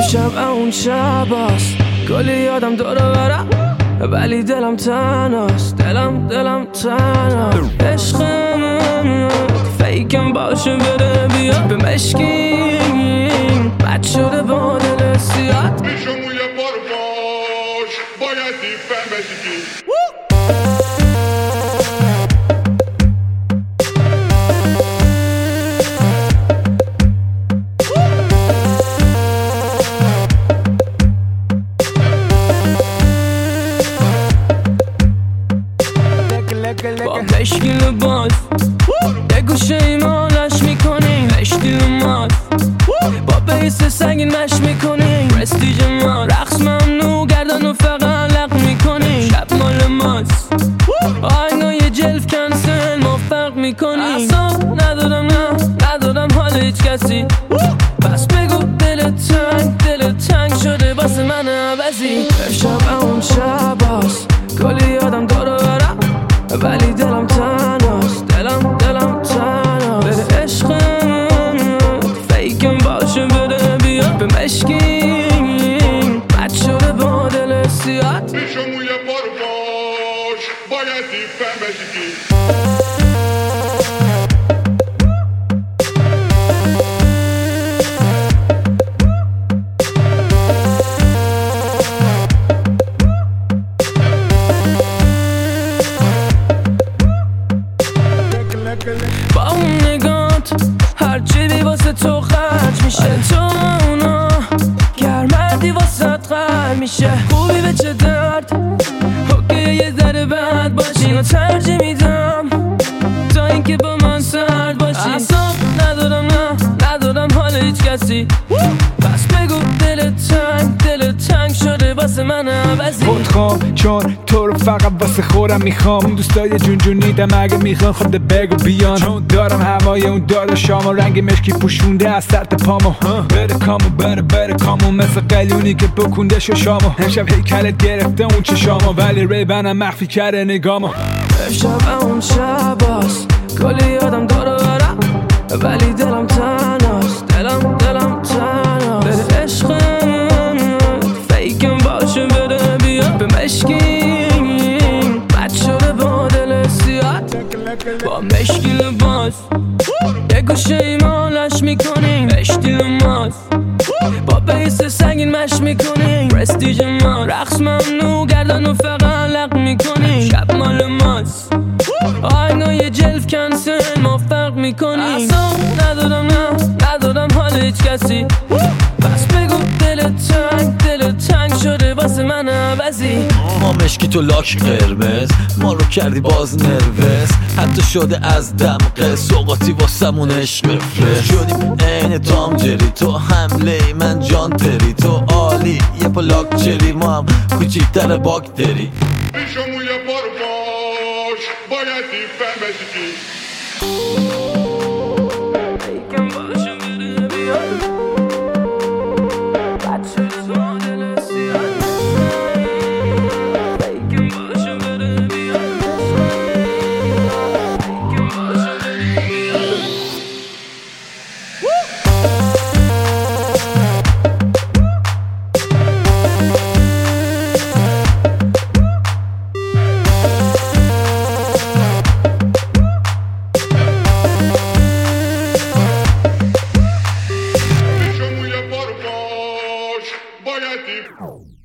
امشب اون شباست کلی یادم داره برم ولی دلم تنهاست دلم تنهاست عشقم فیکم باشه بره بیاد به مشکین بد شده با دل سیاد پیشمون یه بار باش بایدی فهمشی با مشکل باز یه گوشه ایمانش میکنیم اشتیل ماز با بیس سنگین مش میکنیم پرستیج ما رقص ممنوع گردن و فقط لق میکنیم شب مال ماست آهنگای جلف کنسل ما فرق میکنیم اصلا ندارم حال هیچ کسی بس بگو دل تنگ شده واسه من عوضی شب اون شباست کلی یادم داره برم ولی دلم تنهاست دلم تنهاست بده عشقم فیکم باشه بده بیاد به مشکین بد شده با دل سیاد پیشمون یه بار باش بایدی فهمشی با اون نگات هرچی بی واسه تو خرج میشه تو اونا گرمردی واسه قل میشه خوبی به چه درد اوکی یه ذره بد باشی اینو ترجیح میدم تا اینکه با من سرد باشی اصلا ندارم حال هیچ کسی بس بگو دل تنگ شده واسه من عوضی خودخوام چون تو رو فقط واسه خورم میخوام دوستای جونیدم اگه میخوان خود بگو بیان چون دارم هوای اون دادا شامو رنگ مشکی پوشونده از سر تا پامو بره کامو مثل قلیونی که بکنده شامو امشب هیکلت گرفته اون چشامو ولی ریبنم مخفی کرده نگامو شب اون شباست کلی یادم داره برم ولی دلم تنهاست دلم تنهاست بده عشقم فیکم باشه بده بیاد به مشکین بد شده با دل سیاد با مشکل باز یه گوشه ایمانش میکنیم اشتیل ماز با بیس سنگین مش میکنیم پرستیج ما رقص ممنوع گردن و فقط لق میکنیم شب مال ماست آهنگای جلف کنسل ما فرق میکنیم اصلا ندارم حال هیچ کسی بس بگو دل تنگ شده واسه من عوضی ما مشکی تو لاک قرمز ما رو کردی باز نروس حتی شده از دمقه سوقاتی واسمون عشق فرش شدیم عین تام جری تو حمله من جان تری تو عالی یه پا لاک چری ما هم کوچیکتر باکتری پیشمون یه بار باش بایدی فهمشی فیکم باشه بده بیاد بد شده با دل سیاد فیکم باشه بده بیاد فیکم باشه بده بیاد بایدی